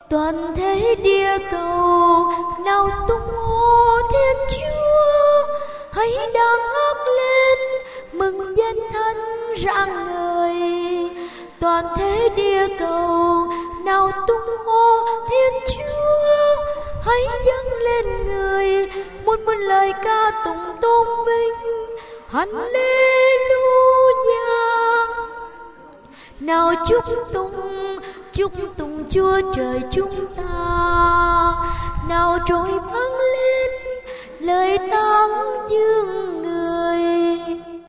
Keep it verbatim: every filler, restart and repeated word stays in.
Toàn thế địa cầu nào tung hô Thiên Chúa, hãy đang ngước lên mừng danh Thánh rạng ngời. Toàn thế địa cầu nào tung hô Thiên Chúa, hãy dâng lên người muôn muôn lời ca tụng tôn vinh. Hallelujah. Nào chúc tụng, chúc tụng Chúa trời chúng ta. Nào trôi vang lên lời tán dương